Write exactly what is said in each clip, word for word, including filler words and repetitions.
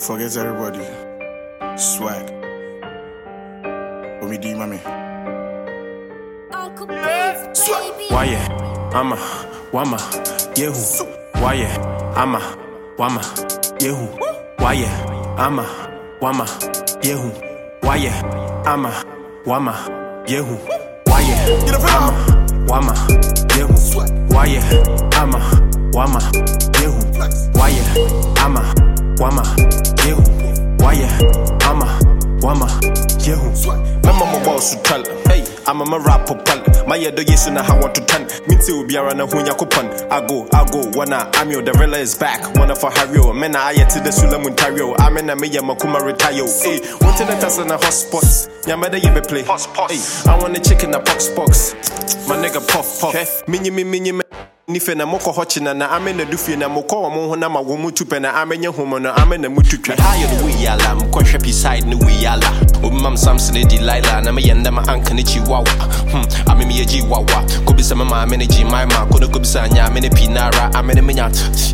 Forget everybody. Swag. What me do, mommy? Swag. Why yeah? I'ma, wama, yehu. Why yeah? I'ma, wama, yehu. Why yeah? I'ma, wama, yehu. Why yeah? I'ma, wama, yehu. Why yeah? I'ma, wama, yehu. Why yeah? I'ma, wama, yehu. Why yeah? I'ma, wama, yehu. Why yeah? I'ma, wama, yehu. Mama mo boss to tell. Hey, I'm a rap pal. My yedo yes na how want to turn. Minti ubi ara na hunya kupon. I go, I go. Wanna I'm your the rela is back. Wanna for Harrio. Mena I to the Sulam Ontario. I'm in a me makuma retire. Hey, want to the test in the hotspots. Yamada ye be play. Hey, I want a chicken a pox box. My nigga puff puff. Mini me mini me. Nife na moko hochina na ame na dufi na moko wa mo na ma wo mutu pe na ame nye homo na ame na mutu twa higher the way yala mko hwepi side no way yala obimam Samson di Laila na me yenda ma anka ne chi wawa hm ame me yeji wawa ko bi se ma ame ne ji my ma ko no ko bi sa nya ame ne pinara ame ne menya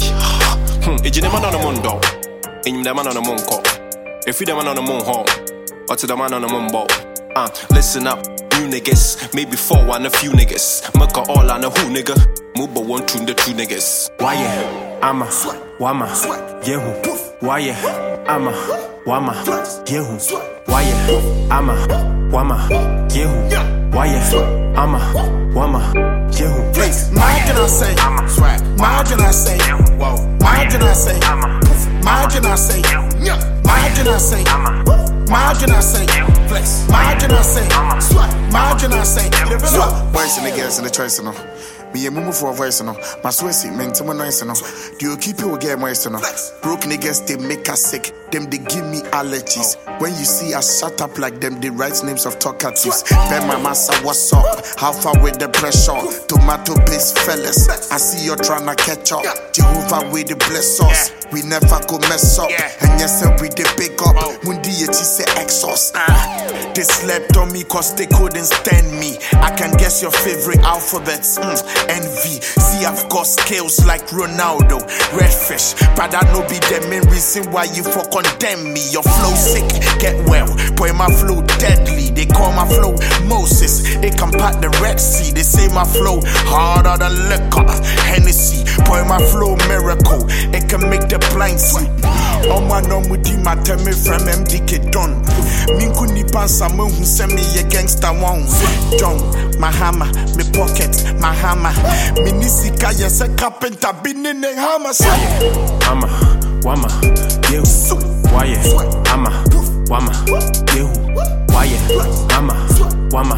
hm ejine ma no no mondo enyim da ma no no monko efi da ma no no monho otu da ma no no monbo ah listen up new niggas maybe four one a few niggas maka all on a who nigga Muba one to the two niggas. Why yeah? I'ma, wama, yehu. Why yeah? I'ma, wama, yehu. Why yeah? I'ma, wama, yehu. Why yeah? I'ma, wama, yehu. Please, imagine I say, imagine I say, whoa, imagine I say, imagine I say, imagine I say, imagine I say, flex, imagine I say, imagine I say, swap. Boys and the girls in the choice, you know. Me a mumu for a voice, no. My sweaty, mentally nice, no. Do you keep your game, moist, no? Broke niggas, they make us sick. Them, they give me allergies. When you see us shut up like them, they write names of talkatives. Ben my massa, what's up? How far with the pressure? Tomato paste, fellas. I see you're trying to catch up. Jehovah with the bless us. We never go mess up. And yes, we the big up. Mundi yeti say exhaust. They slept on me cause they couldn't stand me. I can guess your favorite alphabets. Mm. Envy. See, I've got skills like Ronaldo. Redfish. But I know be the main reason why you for condemn me. Your flow sick, get well. Boy, my flow deadly. They call my flow Moses. They can part the Red Sea. They say my flow harder than liquor. Hennessy. Boy, my flow miracle. It can make the blind see. Oh my no mudi my tell me from M D K done. Minku ni pansa me who send me a gangster one. John, my hammer, me pocket, my hammer. Minisika yes a carpenter been in the hammer. I'ma, wama, yehu. Why yeah? I'ma, wama, yehu. Why yeah? I'ma, wama,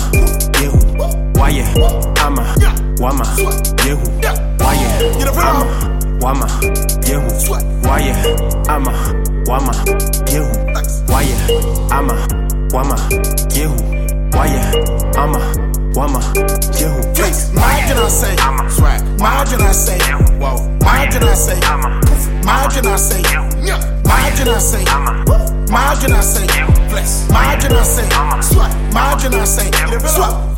yehu. Why yeah? I'ma, wama, yehu. Why yeah? I'ma, wama, yehu. Why yeah? I'ma, wama, yehu. Why yeah? I'ma, wama, yehu. Why yeah? I'ma, wama, yehu. Please, imagine I say, imagine I say, whoa, imagine I say, imagine I say, imagine I say, imagine I say, flex, imagine I say, imagine I say, swap.